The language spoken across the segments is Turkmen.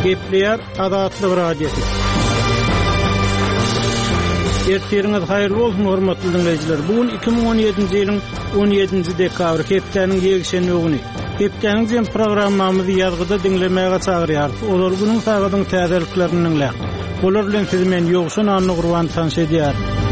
Gepleýär Azatlyk radiosu. Erteriňiz haýyrly bolsun hormatly dinleýijiler. Bugun 2017-nji ýylyň 17-nji dekabry hepdeniň ýegişen öwüni. Hepdeniň programmamyzy ýazgyda dinlemäge çagyrýar. Olar günüň sagatyň täzeliklerini dinlär. Olar bilen siz men ýogşan anly gurban tanış edýär.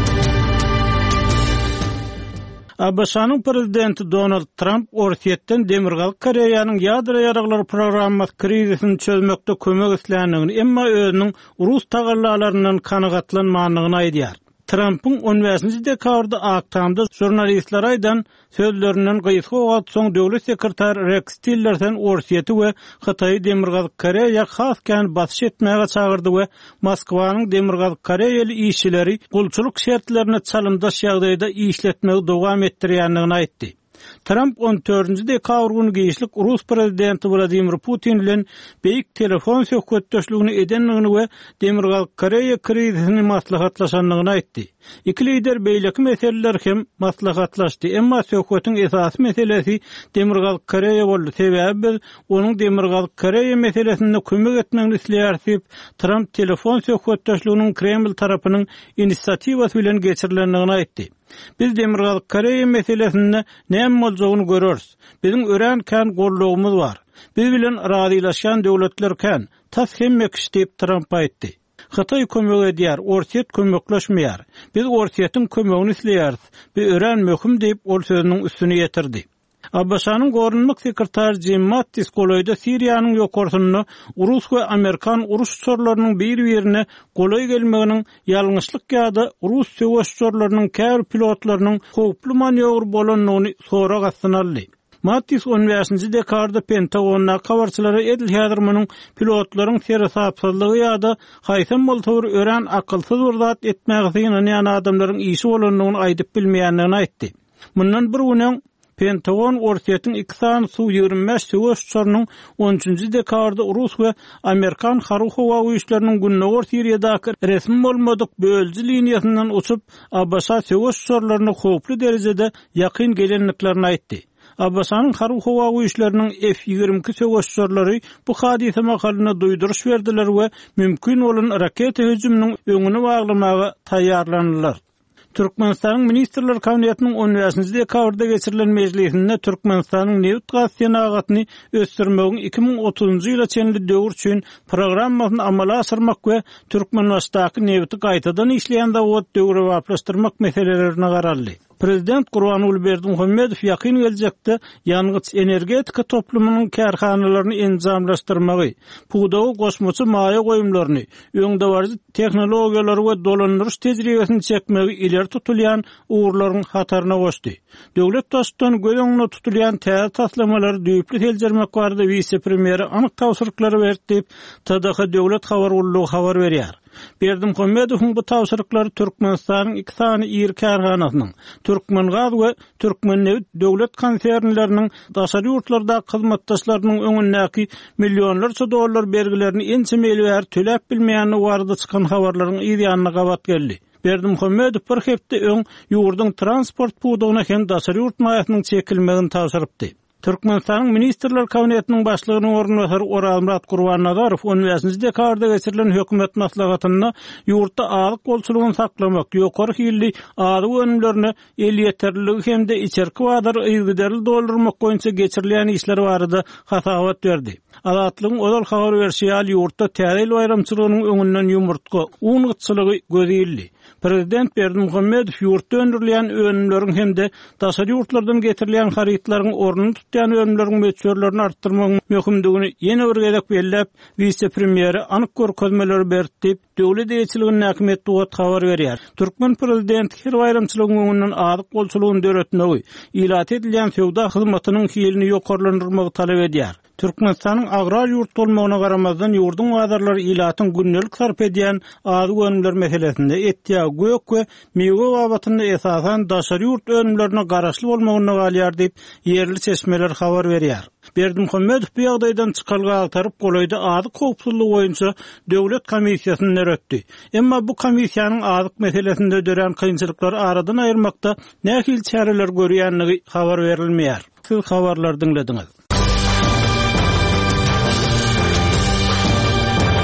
Abşanyň prezidenti Donald Trump Orsiýetden Demirgalyk Koreýanyň ýadro ýaraglary programmasy krizisini çözmekde kömek isleýändigini, emma özüniň Rus tagarlalaryndan kanagatlanmanlygyny aýdýar. Trump'ın 15-nji dekabrda Aktamda jurnalistler aýdan sözlerinden gysga wagt soň döwlet sekretary Rex Tillerson Orsiýeti we Hataýy Demirgalyk Koreýa haskan basyş etmäge çagyrdy we Moskwanyň Demirgalyk Koreýaly işçileri gulçuluk şertlerine çalymdaş ýagdaýda işletmegi dowam etdirýändigini aýtdy. Trump 14-nji dekabr günü giýişlik Rus prezidenti Vladimir Putin bilen beýik telefon söhbetdeşligini edenligini we Demirgalyk Koreýa krizisini maslahatlaşanlygyny aýtdy. Iki lider beýleki meseleler hem maslahatlaşdy, emma söhbetiň esasy meselesi Demirgalyk Koreýa boldy. Sebäbi biz onuň Demirgalyk Koreýa meselesinde kömek etmegini isleýär. Trump telefon söhbetdeşliginiň Kreml tarapynyň inisiatywasy bilen geçirilendigini aýtdy. Biz Demirgalyk Koreýa meselesinde näme boljagyny görürs. Biziň örenken gollugymyz bar. Biz bilen razylaşan döwletlerken tas hemmek işlep Trump aýtdy. Hataýy kömek edýär, Orsiýet kömekleşmeýär. Biz Orsiýetiň kömegini isleýäris. Bir ören möhüm diýip ol sözüniň üstüne ýetirdi. Abşanyň gorunluk sekretary Jim Mattis goloýda Siriýanyň ýokarsyny Rus we Amerikan uruş uçurlarynyň bir-birine golay gelmeginiň ýalňyşlyk ýa-da Rus söwüş uçurlarynyň kär pilotlarynyň howply manewr bolanlygyny sora gatnaldy. Mattis 15-nji dekabrda Pentagon'a kawarçylary Edil Hädermanyň pilotlaryň serasapsızlygy ýa-da haýsam boltawr ören akylsyz bir zat etmäge ýanaňan adamlaryň işi bolanlygyny aýdyp bilmeýändigini aýtdy. Mundan bir günden Pentagon Orsiýetiň Su-25 söwüş uçurynyň 13-nji dekabrda Rus we Amerikan hary howa güýçleriniň Günnäwür Siriýadaky resmi bolmadyk bölji liniýasyndan uçup Abşa söwüş uçurlaryna howply derejede ýakyn gelenliklerini aýtdy. Abşanyň hary howa güýçleriniň F-22 söwüş uçurlary bu hadise makalyna duýduruş berdiler we mümkin bolan raket hüjüminiň öňüni baglamaga taýýarlandylar. Türkmenistanyň Ministrler Kabinetiniň 15-nji dekabrda geçirilen mejlisinde Türkmenistanyň neft gaz senagatyny ösdürmegiň 2030-njy ýyla çenli döwür üçin programmasyny amala asyrmak we Türkmenistanyň nefti gaýtadan işleýän zawod döwrü waplaşdyrmak meselelerini garaldy. Prezident Gurbanuly Berdimuhammedow ýakyn geljekde ýangyç energetika toplumynyň kärhanalaryny enzamlaşdyrmagy, puwdawy gosmoçy maýa goýumlaryny, öňdewarjy tehnologiýalary we dolandyryş tejribesini çekmegi ileri tutulýan uğurlaryň hataryna goşdy. Döwlet taşdan göňüne tutulýan täze taslamалary düýpli teljermek barada vice-premieri anyk tawsyrlykları berdi, TDH döwlet habar ullugy habar berýär. Berdimuhammedowyň bu tawsyrlyklary Türkmenistanyň iki sany ýer kärhanasynyň, Türkmengaz we Türkmenneft döwlet konsernleriniň daşary ýurtlarda hyzmatdaşlarynyň öňündäki millionlarça dollar bergilerini ençemeli töläp bilmeýäni barada çykan habarlaryň ýa-da gabat geldi. Berdimuhammedow bir hepde öň ýurduň transport puwdugyna hem daşary ýurt maýasynyň çekilmegini tawsyrypdy. Türkmenistanyň Ministrler Kabinetiniň başlygynyň ornunbasary Oralmurat Gurbannazarow 15-nji dekabrda geçirilen hökümet maslahatyna ýurtda azyk bolçulugyny saklamak, ýokary hilli azyk önümlerini el ýeterligi hemde içerki wadar ýygyderli doldurmak boýunça geçirilen işler barada hasawat berdi. Azatlygyň odal habar berýär ýurtda täze bayramçylygynyň öňünden ýumurtga, un gytçylygy gözýildi. Prezident Berdimuhammedow ýurtda öndürilen önümleriň hemde daşary ýurtlardan getirilen harytlaryň ornuny tutýan önümleriň möçürlerini artdyrmagyň möhümdigini ýene bir gezek belläp, vice-premieri anyk görkezmeler berdi, döwlet eýçiliginiň näkmet dowat habar berýär. Türkmen prezidenti her bayramçylygyň öňünden azyk bolçulugyny döretmegi, ilat edilen sowda hyzmatynyň hilini ýokarlandyrmagy talap edýär. Türkmenistanyň agrar ýurt bolmagyna garamazdan ýurdun wadarlary ilatyň günnelik sarp edýän azyk önümler meselesinde etýä gök we meýwe wabatynda esasan daşary ýurt önümlerine garaşly bolmagyna galýar diýip ýerli çeşmeler habar berýär. Berdimuhammedow bu ýagdaýdan çykalga agtaryp goloýda azyk howpsuzlygy boýunça döwlet komissiýasyny näretdi. Emma bu komissiýanyň azyk meselesinde dören kynçylyklary aradan aýyrmakda nähil çäreler görýänligi habar berilmeýär. Siz habarlar dinlediňiz.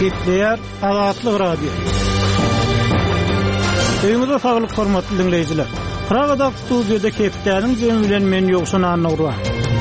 Gepleýär Azatlyk radio. Öýüňizde saglyk hormatly dinleýijiler. Pragada studiýada Kepdäniň jemi bilen men ýokşan anaglar.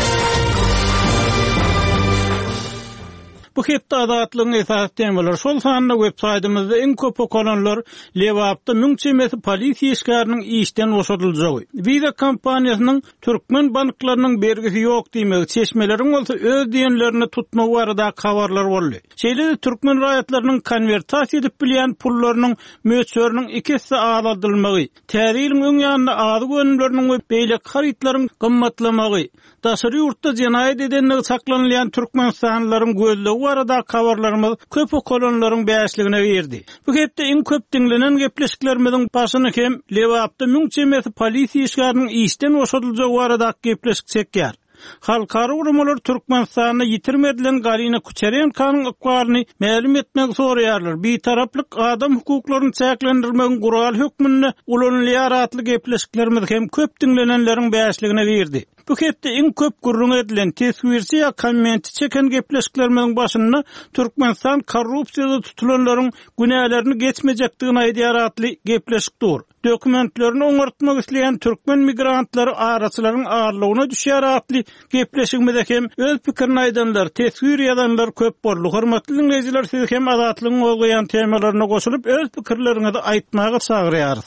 Bu hepde azatlygyň esas temalar şol sanyna websaytymyzda en köp okanlar lewapda müňçemesi polisiýa işgäriniň işden boşadyljagy. Viza kompaniýasynyň türkmen banklarynyň bergisi ýok diýmegi çeşmeleriň bolsa öz diýenlerini tutma barada habarlar boldy. Şeýle türkmen raýatlarynyň konvertasiýa edip bilýän pullarynyň möçörüniň ikisi azadylmagy, täriýiliň öň ýanyna azy gönümleriniň we beýlek haritlaryň gymmatlamagy, daşary ýurtda jenaýat edenleri saklanýan türkmenstanlaryň gözlegi arada habarlarymyz köp kolonlaryň bäşligine berdi. Bu hepde iň köp dinlenen gepleşiklerimiziň başyny hem lewapda müňçemesi polisiýa işgäriniň işden boşadyljagy arada gepleşik çekýär. Halkara urumlar Türkmenistanyny yitirmedilen Galina Kucherenkanyň ykbalyny ma'lum etmek soraýarlar. Bir taraplyk adam hukuklaryny çäklendirmegiň gural hökmüni ulanylýar atly gepleşiklerimiz hem köp dinlenenleriň bäşligine berdi. Bu hepde iň köp gurrun edilen teswirçi ya kommenti çeken gepleşiklerimiň başyny Türkmenistan korrupsiýada tutulanlaryň günälerini geçmejekdigini aýdýar atly gepleşikdir. Dokumentlerini oňartmak isleýän türkmen migrantlary araçylaryň ağırlygyna düşýär atly gepleşigimizde hem öz pikirini aýdanlar, teswir ýazanlar köp boldy. Hormatly dinleýijiler, siz hem azatlygyň bolýan temalaryna goşulyp öz pikirleriňizi aýtmagy çagyrýarys.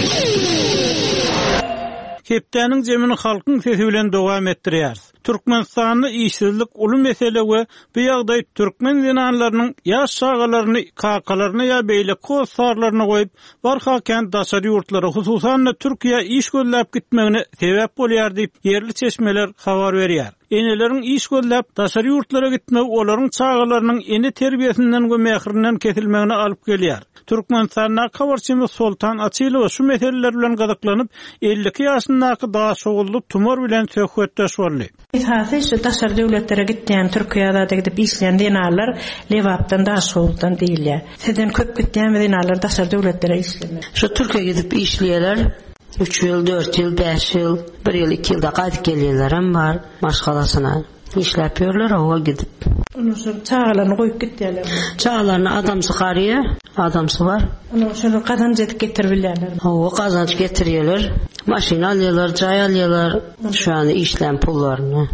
Kepdäniň jemini halkyň sesi bilen dowam etdirýär. Türkmenistanyň işsizlik uly mesele we bu ýagdaý türkmen zinanlarynyň ýaş şagalaryny, kakalaryny ýa beýle kosarlaryny goýup, barhakan daşary ýurtlary, hususan Türkiýe iş gözläp gitmegine sebäp bolýar diýip yerli çeşmeler habar berýär. Eneleriň iş gözläp daşary ýurtlara gitmegi olaryň çagalarynyň eni terbiýesinden we mehrinden kesilmegine alyp gelýär. Türkmenistanyň habarçymyz Sultan Açylow şu meseleler bilen gazaklanyp 50 ýaşyndaky daha şogully tumor bilen söhbetdeş boldy. Şu daşary döwletlere gitýän Türkiýede gidip işleýän dinarlar lewapdan daha şoguldan diýilýär. Seden köp gitýän dinarlar daşary döwletlere işleýär. Şu Türkiýe gidip işleýärler. 3 ýyl, 4 ýyl, 5 ýyl, 1 ýyl, 2 ýylda gaýdyp gelýärler hem bar maşgalasyna. İşläp ýörler owa gidip. Onu şu çağalaryny goýup gitýärler. Çağalaryny adamsy garyýa, adamsy bar. Onu şonu kazanç edip getirbilýärler. Owa kazanç getirýärler. Maşina alýarlar, jaý alýarlar. Şu an işlem pullaryny.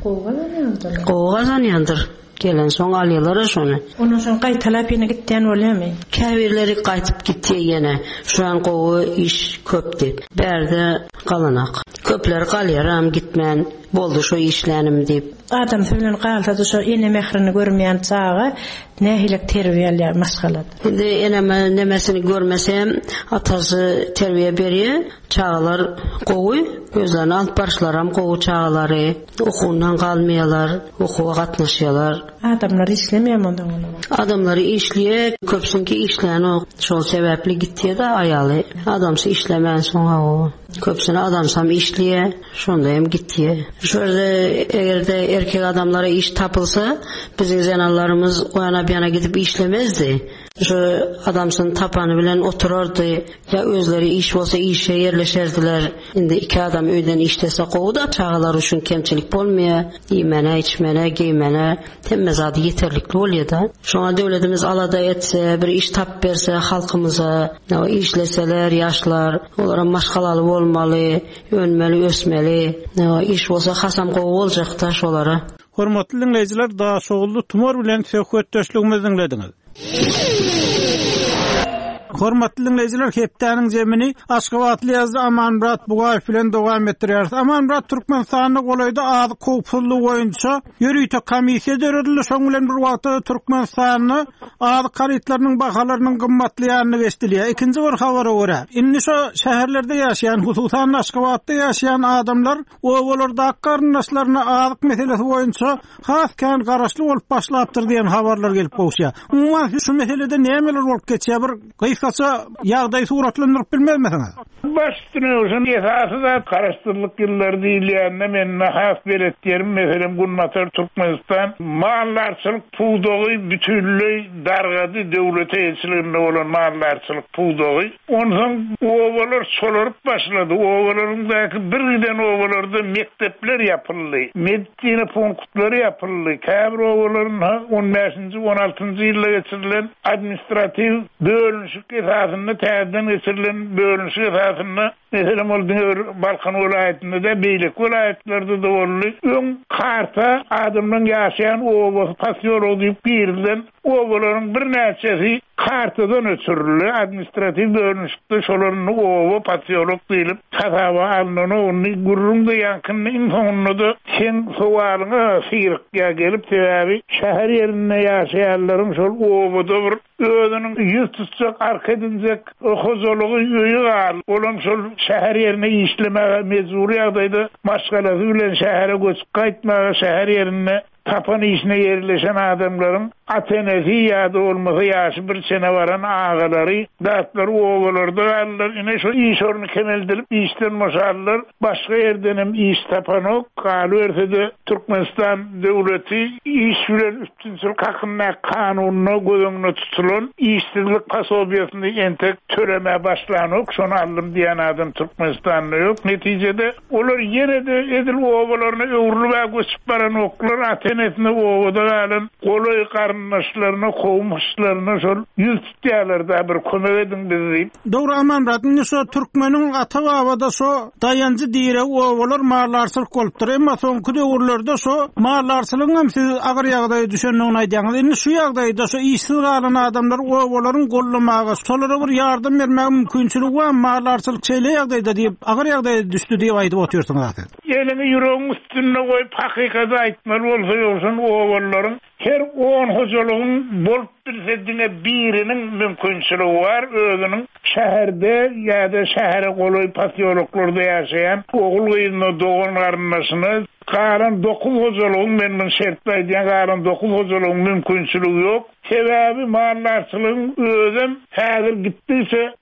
Gowgazanýandyr. Gelen soň alýarlar şonu. Onu şon gaýtalap ýene gitýän bolýarmy? Käbirleri gaýtyp gitdi ýene. Şu an gowy iş köp dip. Berde galanak. Köpler galýaram gitmän. Boldy şu işlänim dip. Adam bilen galsa şu ene mehrini görmeýän çağa nähilek terbiýeler maşgalat. Indi eneme nemesini görmesem atasy terbiýe berýär. Çağlar gowy gözlerini alyp barşlaram gowy çağlary okundan galmaýarlar, okuwa gatnaşýarlar. Adamlar işlemeýär onda onu. Adamlar işleýär, köpsünki işläni şol sebäpli gitdi-de aýaly. Adamsy işlemän soňa o. Köpsüne adamsam işleýär, şonda hem gitdi. Şöyle egerde erkek adamlara iş tapılsa bizim zenallarımız o yana bir yana gidip işlemezdi. Şu adamsın tapanı bilen otururdu ya özleri iş olsa işe yerleşerdiler. Şimdi 2 adam öýden işlese gowda çağalar üçün kemçilik bolmaýar. Ýemene, içmene, giymene temmez ady yeterlikli bolýar da. Şoňa döwletimiz alada etse, bir iş tap berse halkymyza, o işleseler ýaşlar, olara maşgalaly bolmaly, önmeli, ösmeli. O iş olsa hasam gowy boljak da şolara. Hormatly dinleýijiler, daha şogully tumor bilen söhbetdeşligimizi dinlediňiz. Hormatly dinleýijiler, Kepdäniň jemini Aşgabatly ýazdy Amanmurat Bugaýew bilen dowam etdirýär. Amanmurat Türkmenistanyň golaýda azy kopsullyk boýunça ýürüýte komissiýa döredildi. Şoň bilen bir wagtda Türkmenistanyň azy garytlarynyň bahalarynyň gymmatlygyny beşdilýär. Ikinji bir habara görä. Indi şu şäherlerde ýaşaýan, hususan Aşgabatda ýaşaýan adamlar owalarda garnaşlaryna azyk meselesi boýunça haskan garaşly bolup başlapdyr diýen habarlar gelip gowşýar. Umuman şu meselede nämeler bolup geçýär? Bir başgaça ýagdaý suratlandyryp bilmezmisiňiz? Başdyny uşun esasy da karastyrlyk ýyllar diýilýände men has beretdirim. Meselem Gunmatar Türkmenistan mallarçylyk puwdogy bütünlüği dargady döwlet elçiliginde bolan mallarçylyk puwdogy. Ondan owalar solaryp başlady. Owalaryndaky bir giden owalarda mektepler ýapyldy. Medisina punktlary ýapyldy. Käbir owalaryň 15-nji 16-njy ýylda geçirilen administrativ bölünşik esasynda täzeden geçirilen bölünşik esasynda mesela Balkan vilayetinde de beýlik vilayetlerde de boldy. Öň karta adamyň ýaşaýan owa pasyolog diýip birilen owalaryň bir näçesi kartadan ötürülü administrativ bölünşikde şolaryň owa pasyolog diýilip tasawa alnyny ony gurrunda ýakynny infonyny sen sowalyňa syrykga gelip täbi şäher ýerinde ýaşaýanlaryň şol owada bir özüniň ýüz tutjak arkadynjak hozurlugy ýöýü gal. Olam şol şäher ýerine işlemege mezuri ýagdaýda maşgalasy bilen şähere göçüp gaýtmaga şäher ýerine tapan işine yerleşen adamların atenesi ya da olmasa yaşı bir sene varan ağaları dağıtları ovalarda alırlar. Yine şu iş orunu kemeldilip işten boşalırlar. Başka yerdenim iş tapan o. Kalu ersede Türkmenistan devleti iş bilen üstünsül kakınna kanununa gözününe tutulun. İşsizlik pasobiyasını entek töreme başlayan ok. Şunu aldım diyen adam Türkmenistan'da yok. Neticede olur yine de edil ovalarını övrülü ve göçüp varan oklar atenesini ovada alın. Kolay karınlaşlarına, kovmuşlarına şol yüz tutuyarlarda bir kömek edin bizi. Doğru aman radini so Türkmenin ata avada so dayancı dire ovalar mağlarsılık oluptur. Ama son küde uğurlarda so mağlarsılığın hem siz ağır yağdayı düşenliğine aydiyaniz. Eni şu yağdayda so işsiz kalan adamlar ovaların kollamağa solara bir yardım vermeye mümkünçülük var. Mağlarsılık şeyle yağdayda deyip ağır yağdayı düştü diye aydıp otuyorsun zaten. Elini yüreğin üstüne koyup hakikati aytmalı olsa yoksun ovaların her 10 hocaluğun bolup bilsediğine birinin mümkünçülüğü var. Özünün şehirde ya da şehre kolay pasyologlarda yaşayan oğul kıyında doğun karınlaşını karan 9 hocaluğun benim şertlaydiyen karan 9 hocaluğun mümkünçülüğü yok. Sebebi mahallarçılığın özüm hazır gittiyse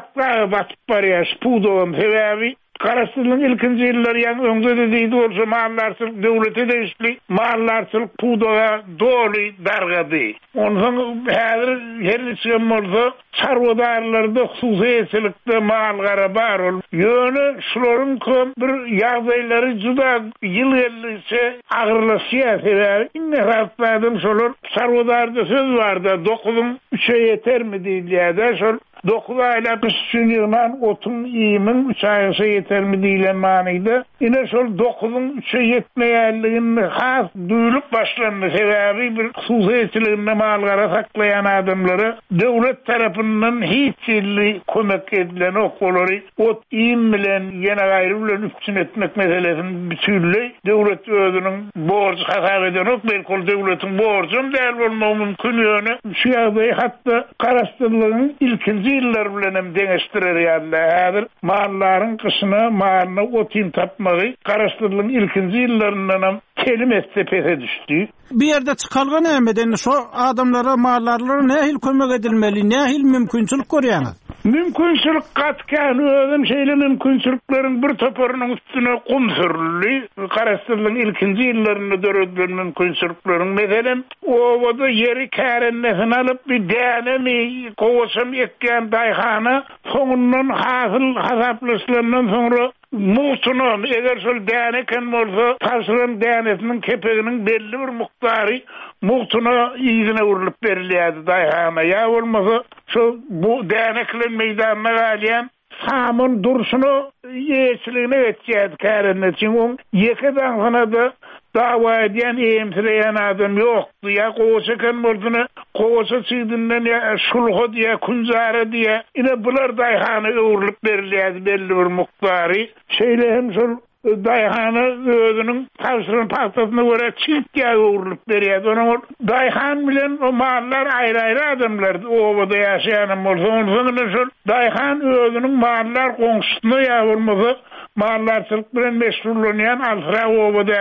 batıp var ya spuduğum sebebi Karastırlığın ilkinci yılları yani önce de deydi olsa mahallarçılık devlete de işli, mahallarçılık pudoğa doğru dargadı. Ondan her niçin olsa çarvadarlarda hususiyetçilikte mahallara bar ol. Yönü şuların bir yağdayları cüda yıl gelirse ağırlaşıya sebebi. İnne rastladım şular çarvadarda söz vardı. 9'un 3'e yeter mi değil ya da şular 9 ayla kışçınığından otun iyimin 3 ayısı yeter mi deyilen manıydı. Yine şol 9'un 3'e yetmeyerliğini has duyulup başlandı. Sebebi bir hususiyetçiliğinde mallara saklayan adamları devlet tarafından hiç illi kömek edilen okulları ot iyim bilen yine gayrı bilen üstün etmek meselesinin bütünlüğü devlet özünün borcu hasar eden ok belki devletin borcun değerli olma mümkün yönü. Şu yağdayı hatta karastırlığın ilkinci yıllar bilenem deneştirir yani. Malların kışına malına otin tapmayı karastırlığın ilkinci yıllarından kelime sepete düştü. Bir yerde çıkalgan emeden şu adamlara mallarlara ne hil kömek edilmeli, ne hil mümkünçülük koruyanız? Mümkünçülük katken özüm şeyle mümkünçülüklerin bir toporunun üstüne kum sürülü. Karastırlığın ilkinci yıllarında dörödülen mümkünçülüklerin mesela ovada yeri kârennesini alıp bir denemi kovasım ekken dayhana sonundan hasaplıslarından sonra muhtunum eğer şöyle deneken olsa taşıran denesinin kepeğinin belli bir muhtarı muhtuna izine vurulup veriliydi dayhana. Ya olmasa şu bu deneklerin meydanına galiyen Samın duruşunu yeçiliğine geçeceğiz kârenler için. On yekeden sana da dava ediyen eğimsileyen adam yoktu. Ya koğuşaken olduğunu koğuşa çiğdinden ya şulhu diye kunzara diye yine bular dayhanı öğürlük veriliydi belli bir muhtarı. Şeyle hem şul dayhanı özünün tavsırın pastasına göre çift yağı uğurlup veriyordu. Onun dayhan bilen o mahallar ayrı ayrı adamlardı. O ovada yaşayanım olsa. Onun dayhan özünün mahallar komşusuna yağı olmasa mahallarçılık bilen meşrullanayan Alfra ovadaki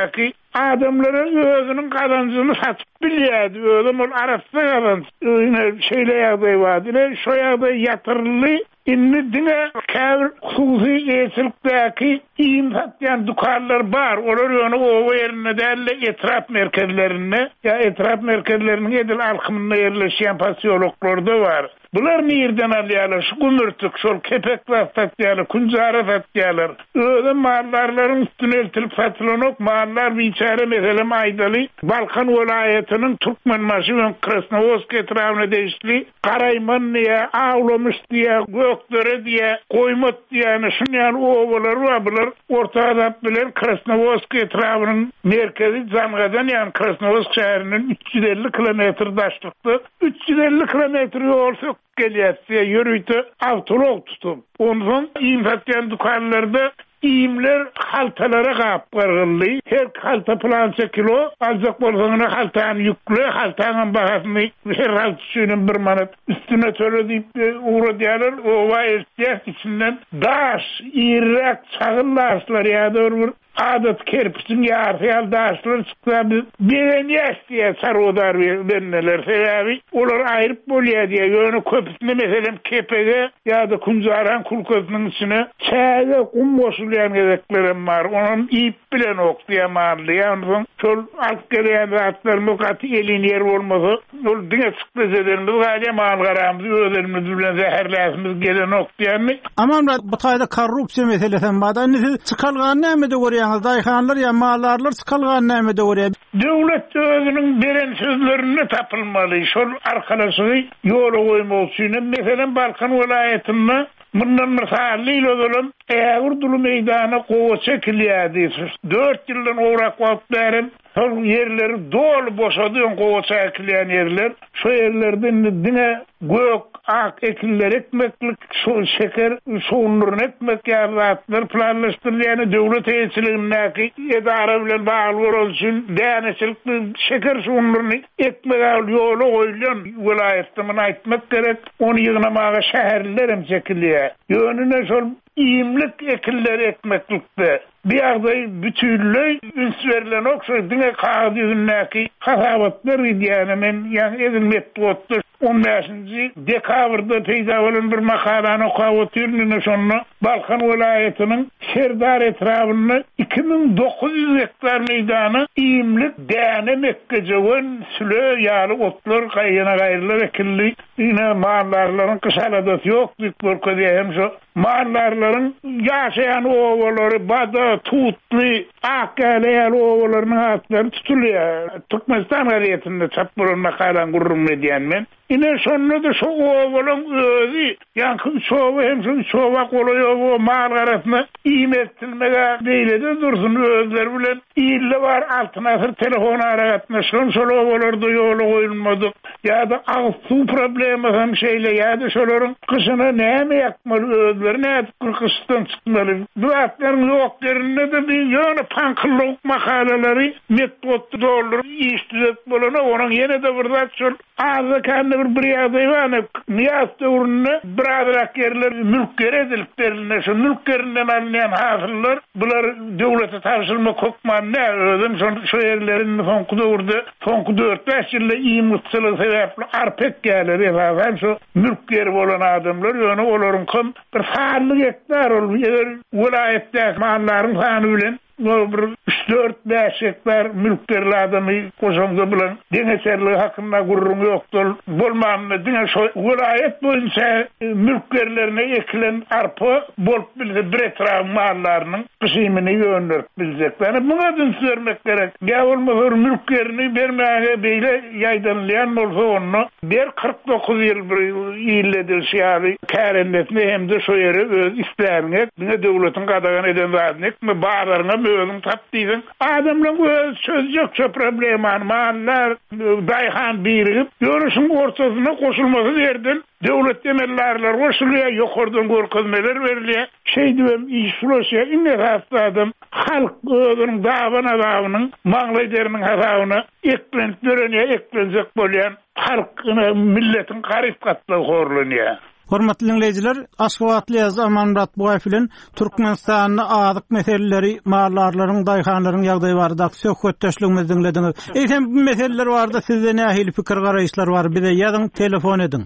adamlara özünün kazancını satıp bilýärdi. Özüm ol arasda kazanç. Şeýle ýagdaý bardy. Şo ýagdaý yatyrly inni dine käbir hususi eýçilikdäki iýim dukanlar bar. Olar ýöne owa ýerine däl etraf merkezlerine ya etraf merkezlerinin edil alkymynda ýerleşýän pasiýologlarda bar. Bular nereden alýarlar? Şu gümürtük, şol kepek satýarlar, kunjara satýarlar. Öňe mallarlaryň üstüne eltilip satylanyk mallar biçare meselem aýdaly. Balkan welaýatynyň Türkmenmaşy we Krasnovodsk etrawyna deýişli Garaýman diýe, Awlamış diýe, Gökdere diýe, Goýmat diýe şunýan owalar bar. Bular Orta Azap bilen Krasnovodsk etrawynyň merkezi Zangadan ýani Krasnovodsk şäheriniň 350 kilometr daşlykda 350 kilometr ýol gelýär, yürüýdi, awtolog tutup. Ondan infasiýan dukanlarda iýimler haltalara gap gargylly. Her halta plança kilo, azak bolsaňa haltany ýükle, haltanyň bahasyny her halta üçin 1 manat üstüne töredip uğra diýerler. Owa ihtiýat içinden daş, ýerek çagıllaşlar ýa-da adat kerpiçin ýarhyal daşlar çykdy. Berenýäs diýe sarodar benneler sebebi olar aýryp bolýar diýe ýöne köpüsinde meselem kepege ýa-da kunjaran kulköpüniň içine çäge kum boşulýan gezeklerim bar. Onuň iýip bilen okdiýamarly. Ýa-ni şol alt gelýän zatlar mukaty elinýär bolmasa ol diňe çykdy zederimiz gaýa mal garamyz özlerimiz bilen zäherläsimiz gelen okdiýanmy. Aman bu taýda korrupsiýa meselesi bar. Näme çykalgan näme de görýän dayhanlar ya mallarlar sıkılgan näme de görýär. Döwlet özüniň beren sözlerini tapylmaly. Şol arkalaşy ýola goýmak üçin meselem Balkan welaýatynda bundan misally ýolum Ägurdulu meýdana gowa çekilýärdi. 4 ýyldan owrak wagt berip şol ýerleri dol boşady, gowa çekilýän ýerler. Şo ýerlerden dine gök, ak ekinler ekmeklik, şeker, şoğunluğun ekmek ýarlatlar planlaşdyrýany döwlet eýçiligindäki edara bilen bagly bolsun däneçilik şeker şoğunluğuny ekmek ýola goýulýan welaýatda muny aýtmak gerek. Ony ýygnamaga şäherler hem çekilýär. Ýönüne şol iýimlik ekinleri ekmeklikde bir ýagdaý bütünlüğ üns berilen okşa dine kağıdı yüzündäki hasabatlar diýäne men ýani edilmek bolupdy. 15-nji dekabrda peýda bolan bir makalany okap oturýan şonu Balkan welaýatynyň Serdar etrawyny 2900 hektar meýdany iýimlik däne mekkejewen sülö ýaly otlar gaýyna gaýrylar ekildi. Ine mallarlaryň kışaladat ýok diýip bolkady hem şo mallarlaryň ýaşaýan owalary bada tutly akaleýär owalaryň atlary tutulýar. Türkmenistan gaýetinde çap bolan makalan gurrum edýän men. Ine şonu da şo owalyň özü ýa-ni şowa hem şowa golaýow mal garasyna iýmetdirmege beýlede dursun özleri bilen ýylle var altyna telefon aragatnaşyn şol owalarda ýola goýulmady ýa-da agy su problemi hem şeýle ýa-da şolaryň kışyna näme ýakmaly özleri näme kışdan çykmaly. Bu atlaryň ýok derinde de bir ýöne panklyk makalary metod dolur işlet bolana onuň ýene de bir zat şol azykany bir ýagdaý Niyaz döwründe birazrak yerler mülk ediliplerine şu mülklerinden alınýan hasyllar bular döwlete tapşyrmak hukman ne özüm şu yerlerin soňky döwürde soňky 4-5 ýylda iýimlikçilik sebäpli arpek gelýär. Hem şu mülkleri bolan adamlar ýöne olaryň kim bir sağlyk hektar welaýatda mallaryň sany bilen 3-4-5 hektar mülklerli adamı koşamda bilen deneçerliği hakkında gurrum yoktur. Bolmanlı dine vilayet boyunca mülklerlerine ekilen arpa bolup bilse bir etraf mallarının kısımını yönlörp bileceklerini buna dünç vermek gerek. Ya olmasa mülklerini vermeye beyle yaydanlayan olsa onu bir 49 yıl iyilledir şiari kârendetini hem de şu yeri öz isteyenlik dine devletin kadağını eden zaten mi bağlarına özün taptıydın. Adamla öz söz yoksa problem var. Mallar dayhan birigip yönüşün ortasına koşulması derdin. Devlet demellerler koşuluyor. Yukarıdan korkuzmeler veriliyor. Şey diyorum işfloşya inne hastadım. Halk özünün davının mağlayderinin hasavını eklenip döreniyor. Eklenecek bolyan halkına milletin karif katlığı horlanıyor. Hormatly dinleyijiler, Aşgabatly ýazgy Amanmurat Bugaýew bilen Türkmenistanyň azyk meseleleri, mallarlaryň, daýhanlaryň ýagdaýy barada söhbetdeşligimizi dinlediňiz. Eýsem bu meseleler barada sizde nähili pikir garaýşlar bar? Bize ýazyň, telefon edin.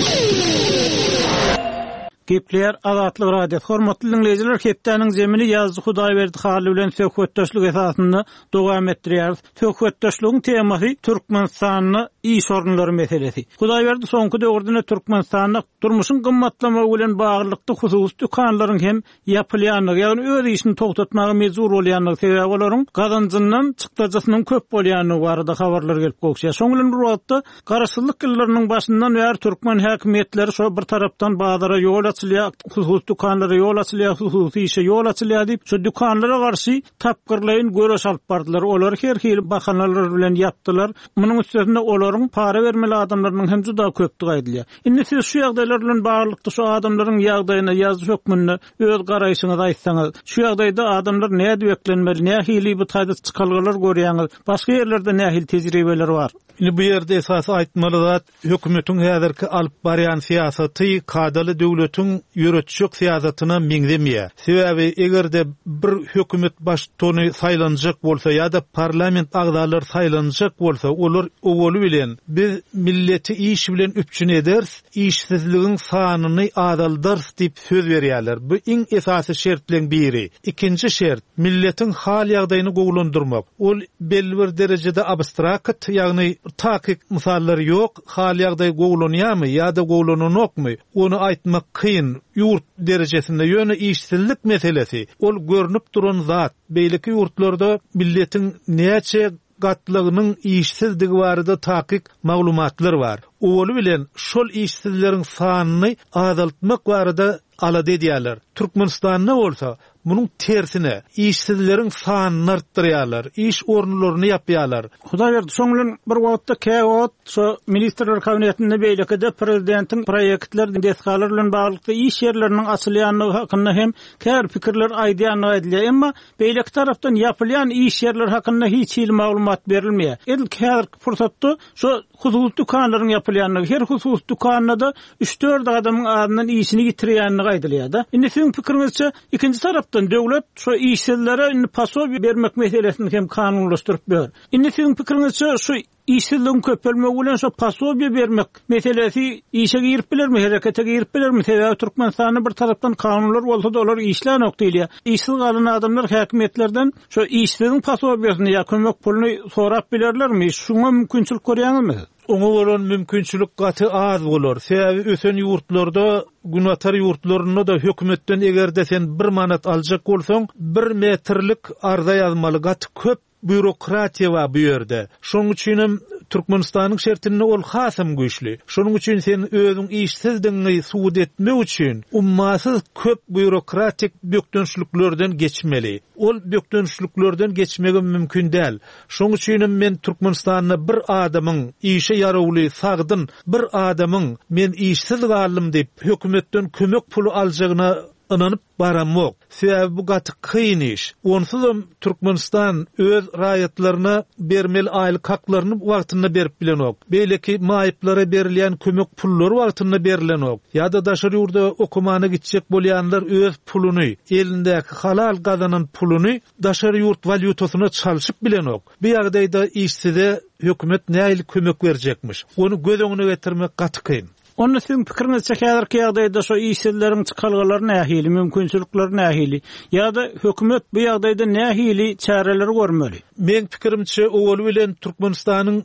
Gepler Azatlyk radio. Hormatly dinleyijiler, Ketdäniň zemini ýazgy Hudaýberdi haly bilen söhbetdeşlik esasynda dowam etdirýär. Söhbetdeşligiň temasy Türkmenistanyň iş sorunlary meselesi. Hudaýberdi soňky döwürde Türkmenistanyň durmuşyň gymmatlamagy bilen baglykda husus dükanlaryň hem ýapylýanlygy, ýagny öz işini togtatmagy mejbur bolýanlygy sebäp olaryň gazanjyndan çykdajasynyň köp bolýanlygy barada habarlar gelip gokşýar. Şoň bilen bu wagtda garaşsyzlyk ýyllarynyň başyndan bäri türkmen häkimetleri şo bir tarapdan bazara ýol açylýar, husus dükanlara ýol açylýar, husus işe ýol açylýar diýip şo dükanlara garşy tapgyrlaýyn göreş alyp bardylar. Olar her hili bahanalary bilen ýapdylar. Munyň üstüne olaryň para bermeli adamlarynyň hem juda köpdigi aýdylýar. Indi siz şu ýagdaýlar bilen baglykda şu adamlaryň ýagdaýyna, ýazgy hökmüne öz garaýşyňyzy aýtsaňyz, şu ýagdaýda adamlar näde beklenmeli, nähili bu taýda çykalgylar görýäňiz, başga ýerlerde nähili tejribeler bar? Indi bu ýerde esasy aýtmaly zat hökümetiň häzirki alyp barýan siýasaty kadaly döwletiň ýöretjek siýasatyna miňdemýär. Sebäbi egerde bir hökümet başçyny saýlanjak bolsa ýa-da parlament agzalary saýlanjak bolsa, olar owuly bilen biz milleti iş bilen üpçün ederiz, işsizligiň sanyny azaldyr diýip söz berýärler. Bu iň esasy şertlerin biri. Ikinji şert milletin hal ýagdaýyny gowlandyrmak. Ol belli bir derejede abstrakt, ýagny takyk mysallary ýok, hal ýagdaý gowlanýarmy ýa-da gowlananokmy, onu aýtmak kyn. Yurt derejesinde ýöne işsizlik meselesi. Ol görnüp duran zat. Beýleki ýurtlarda milletin näçe gatlygynyň işsizligi barada takyk maglumatlar bar. Owuly bilen şol işsizleriň sanyny azaltmak barada alady edýärler. Türkmenistanyň bolsa munyň tersine işsizleriň sanyny artdyrýarlar, iş ornlaryny ýapýarlar. Hudaýberdi şoň bilen bir wagtda käwat şo ministrler kabinetinde beýlekde prezidentiň proýektler deskalar bilen baglyk iş ýerleriniň açylýanlygy hakynda hem kär pikirler aýdýanlygy edilýär. Emma beýlek tarapdan ýapylýan iş ýerleri hakynda hiç hili maglumat berilmeýär. Edil kär fursatda şo husus dükanlaryň ýapylýanlygy, her husus dükanynda 3-4 adamyň adynyň işini ýitirýänligi aýdylýar da. Indi siziň pikiringizçe ikinji tarapdan döwlet şo işsizlere pasobi bermek meselesini hem kanunlaşdyryp ber. Indi siziň pikiringizçe şo işsizligiň köpelmegi bilen şo pasobi bermek meselesi işe girip bilermi, herekete girip bilermi? Sebäbi Türkmenistanyň bir tarapdan kanunlar bolsa da olar işlänok diýilýär. İşsiz galan adamlar häkimetlerden şo işsizligiň pasobiýasyny ýa kömek puluny sorap bilerlermi? Şuňa mümkinçilik görýäňizmi? Oňa bolan mümkinçilik gaty az bolar. Sebäbi ösen ýurtlarda, günatar ýurtlaryna da hökümetden egerde sen 1 manat aljak bolsaň 1 metrlik arza ýazmaly, gaty köp bürokratiýa var bu ýerde. Şoň üçin Türkmenistanyň şertinde ol hasam güýçli. Şonuň üçin sen özüň işsizdigini suwut etmek üçin ummasyz köp bürokratik bökdönçlüklerden geçmeli. Ol bökdönçlüklerden geçmegi mümkin däl. Şoň üçin men Türkmenistanyň bir adamyň işe yarawly sagdyn, bir adamyň men işsiz galym diýip hökümetden kömek pulu aljagyna inanyp baramok. Sebäbi bu gaty kyn iş. Onsuzam Türkmenistan öz raýatlaryna bermeli aýlyk haklaryny wagtynda berip bilenok. Beýleki maýyplara berilýän kömek pullary wagtynda berilenok. Ýa-da daşary ýurda okumana gitjek bolýanlar öz puluny, elindäki halal gazanan puluny daşary ýurt valyutasyna çalyşyp bilenok. Bu ýagdaýda işsize hökümet näil kömek berjekmiş. Onu göz öňüne getirmek gaty kyn. Onu sizin pikirinizçe häzirki ýagdaýda şo işsizleriň çykalgylary nähili, mümkinçilikleri nähili, ýa-da hökümet bu ýagdaýda nähili çäreler görmeli? Men pikirimçe owul bilen Türkmenistanyň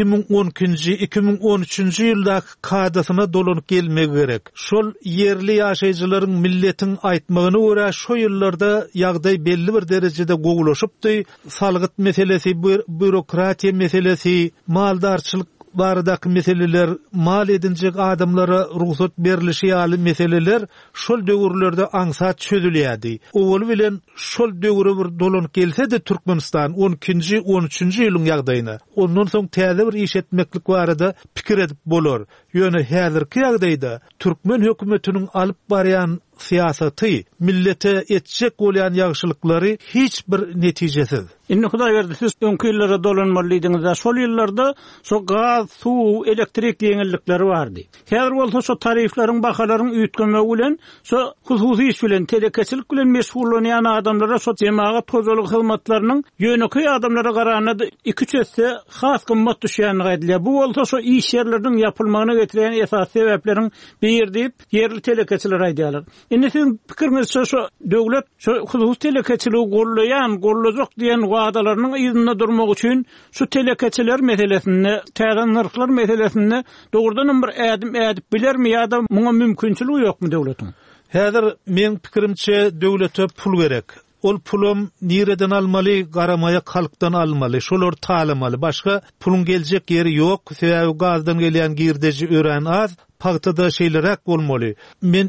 2012-2013 ýyldaky kadasyna dolanyp gelmegi gerek. Şol yerli ýaşaýjylaryň milletiň aýtmagyna görä şo ýyllarda ýagdaý belli bir derejede gowulaşypdy. Salgyt meselesi, bürokratiýa meselesi, maldarçylyk baradaky meseleler, mal edinjek adamlara ruhsat berilişi ýaly meseleler şol döwürlerde aňsat çözülýärdi. Owul bilen şol döwüre bir dolanyp gelse de Türkmenistan 12-13 ýylyň ýagdaýyna ondan soň täze bir iş etmeklik barada pikir edip bolar. Ýöne häzirki ýagdaýda türkmen hökümetiniň alyp barýan siýasaty, millete etjek bolýan ýagşylyklary hiç bir netijesiz. Inni Hudaý berdi, siz öňki ýyllara dolanmalydyňyz. Şol ýyllarda şo gaz, suw, elektrik ýeňillikleri bardy. Häzir bolsa şo tariflaryň, bahalaryň üýtgeme bilen, şo hususy iş bilen, telekeçilik bilen meşgullanýan adamlara şo jemaat tozalyk hyzmatlarynyň ýöneki adamlara garaganda 2-3 esse has gymmat düşýäni gaýdylýar. Bu bolsa şo iş ýerleriniň ýapylmagyna getiren esas sebepleriň biri diýip ýerli telekeçiler aýdýarlar. Indi sizin pikiriňizçe şo döwlet şo hususy telekeçiligi gollajak diýen wagdalarynyň ýygyna durmak üçin şu telekeçiler meselesini, täze narxlar meselesini dogrudan bir ädim ädip bilermi ýa-da muňa mümkinçiligi ýokmy döwletiň? Häzir men pikirimçe döwlete pul gerek. Ol pulum nireden almaly, garamaya halkdan almaly, şolar talamaly. Başga pulun geljek ýeri ýok. Sebäbi gazdan gelýän girdeji ören az, pagtada şeýlerek bolmaly. Men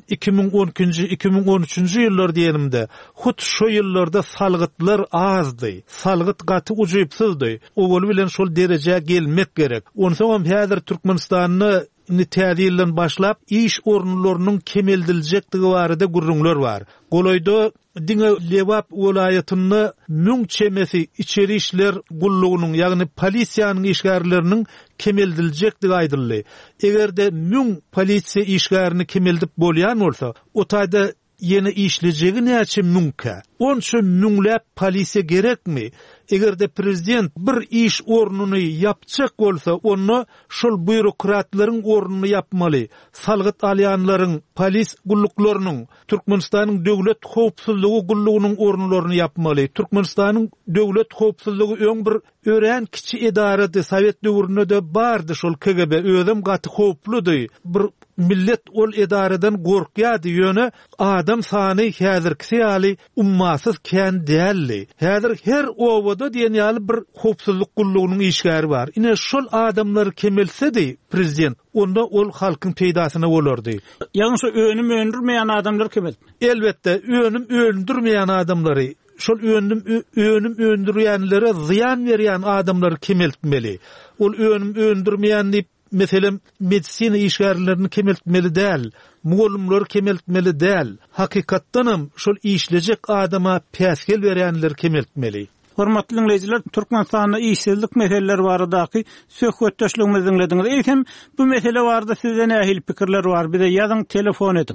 2012-2013 ýyllar diýenimde, hut şo ýyllarda salgytlar azdy. Salgyt gaty ujypsyzdy. O bol bilen şol derejä gelmek gerek. Onsoň häzir Türkmenistanyny täzirlen başlap iş orunlarynyň kemeldiljektigi barada gurrunlar bar. Golaýda diňe Lewap welaýatyny müň çemesi içeri işler gullugynyň, ýagny polisiýanyň işgärleriniň kemeldiljektigi aýdyldy. Egerde müň polisiýa işgärini kemeldip bolýan bolsa, o taýda ýene işlejegi näçe müňkä? Onça müňläp polisiýa gerekmi? Egerde prezident bir iş ornuny yapjak bolsa, onu şol bürokratlaryň ornuny yapmaly. Salgyt alýanlaryň, polis gulluklarynyň, Türkmenistanyň döwlet howpsuzlygy gullugynyň ornularyny yapmaly. Türkmenistanyň döwlet howpsuzlygy öň bir ören kiçi edarady, Sowet döwründe de bardy şol KGB, özüm gaty howpludy. Bir millet ol edaradan gorkýady ýöne adam sany häzirki ýaly ummasyz kän dälli. Häzir her owada diýen ýaly bir howpsuzlyk gullugynyň işgäri bar. Ine şol adamlar kemelsedi prezident, onda ol halkyň peýdasyna bolardy. Ýagny şo önüm öndürmeýän adamlar kemel. Elbetde önüm öndürmeýän adamlary, şol önüm öndürýänlere ziyan berýän adamlar kemeltmeli. Ol önüm öndürmeýän diýip meselem medisina işgärlerini kemeltmeli däl, muğulumlar kemeltmeli däl. Hakykatdanam şol işlejek adama päsgel berýänler kemeltmeli. Hormatly dinleyijiler, Türkmenistanda işsizlik meseleleri baradaky söhbetdeşligimizi dinlediňiz. Eýsem bu mesele barada sizden ähil pikirler bar, bize ýazyň, telefon ediň.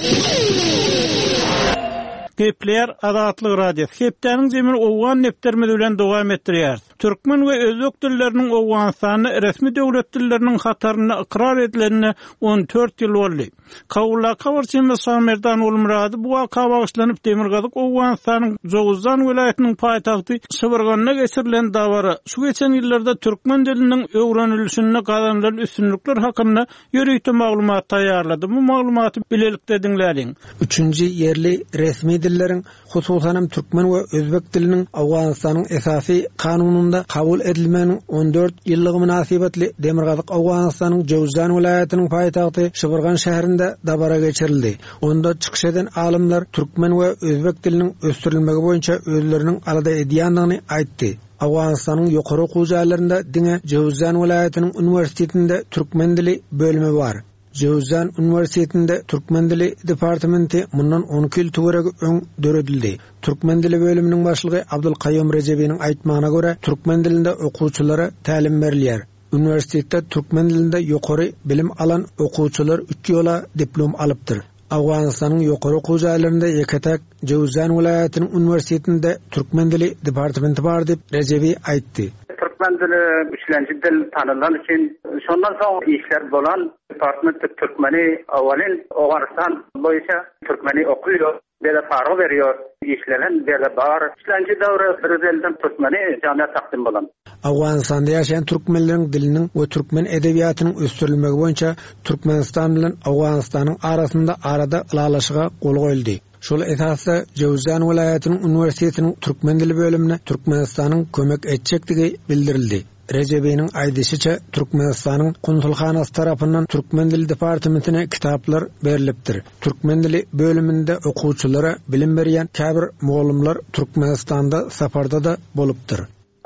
Gepler Azatlyk radiosu. Hepdeniň zemin owgan neptermedi bilen dowam etdirýär. Türkmen we özbek dilleriniň owgansyny resmi döwlet dilleriniň hataryny ikrar edilenine 14 ýyl boldy. Kawla kawarçymy Samerdan Ulmurady bu waka bagyşlanyp Demirgazyk Owganstanyň Joguzdan welaýatynyň paýtagty Şybyrganyna geçirilen dawara şu geçen ýyllarda türkmen diliniň öwrenilişine gadamlaryň üstünlükler hakynda ýöreýte maglumat taýýarlady. Bu maglumaty bilelikde dinläliň. 3-nji yerli resmi dilleriň, hususan türkmen we özbek diliniň Awganistanyň esasy kanununda kabul edilmeniň 14 ýyllygy münasibetli Demirgazyk Awganistanyň Joguzdan welaýatynyň paýtagty Şybyrgan şäherinde dabara geçirildi. Onda çykyş eden alimler türkmen we özbek diliniň östürilmegi boýunça özleriniň alada edýändigini aýtdy. Awganistanyň ýokary okuw jaýlarynda diňe Joguzdan welaýatynyň uniwersitetinde türkmen dili bölümi bar. Joguzdan Üniversitetinde Türkmen dili departamenti mundan 12 ýyl töwereg öň döredildi. Türkmen dili bölüminiň başlygy Abdulkayyum Rejebiň aýtmagyna görä, türkmen dilinde okuwçylara tälim berilýär. Üniversitetde türkmen dilinde ýokary bilim alan okuwçylar 3 ýola diplom alypdyr. Awganistanyň ýokary okuw jaýlarynda ýeketek Joguzdan welaýatynyň uniwersitetinde türkmen dili departamenti bar diýip Rejebi aýtdy. Türkmen dili üçlenji dil tanılan için şondan soň işler bolan departament Türkmeni awalin Awganistan boýunça Türkmeni okuyor, bele farga berýär, işlenen bele bar. Üçlenji döwre Brüsselden Türkmeni jamiýat takdim bolan. Awganistanda ýaşaýan türkmenleriň diliniň we türkmen edebiýatynyň östürilmegi boýunça Türkmenistan bilen Awganistanyň arasynda arada ýalaşyga gol goýuldy. Şol esasda Joguzdan welaýatynyň uniwersitetiniň türkmen dili bölümine Türkmenistanyň kömek etjekdigi bildirildi. Rejebiň aýdyşyça Türkmenistanyň konsulxanasy tarapyndan türkmen dili departamentine kitaplar berilipdir. Türkmen dili bölüminde okuwçylara bilim berýän käbir mugallimler Türkmenistanda saparda da bolupdyr. Bu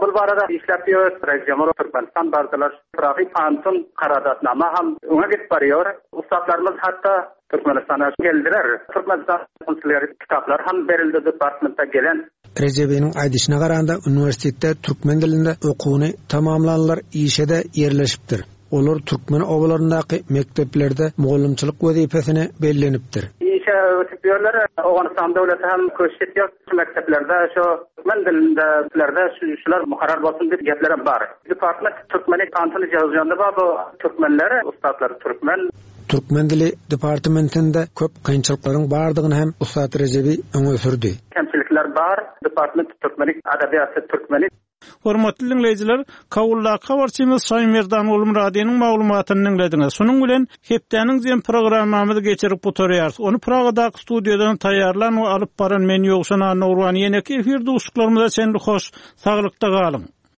Bul barada işläpiyor, Jamur Türkmenistan bazılar Rafi Pantun karadatnama ham ona git barıyor. Ustalarımız hatta Türkmenistan'a geldiler. Türkmenistan konsulları kitaplar ham berildi departmenta gelen. Recep'in aydışına qaranda üniversitede Türkmen dilinde okuwuny tamamlanlar işede yerleşipdir. Olar Türkmen obalarındaki mekteplerde muallimçilik vazifesine bellenipdir. İşe ötüyorlar. Afganistan devleti hem köşetiyor. Mekteplerde şu Türkmen dilindelerde şular mukarrar bolsun dep geplerim var. Department Türkmeni kantını yazýanda bu Türkmenlere ustadlar Türkmen dili departamentinde köp kynçylyklaryň bardygyny hem Ustad Recep'i öňe sürdi. Kemçilikler var. Department Türkmeni adabiýaty Türkmeni. Hormatly dinleýijiler, kawulla kawarçymyz Şahin Merdan oğlum radionyň maglumatyny dinlediňiz. Şonuň bilen hepdeniň jem programmamyzy geçirip butorýarys. Onu Pragadaky studiýadan taýýarlan we alyp baran men ýogşan Nurwany ýene efirde uşuklarymyza çenli hoş, saglykda galyň.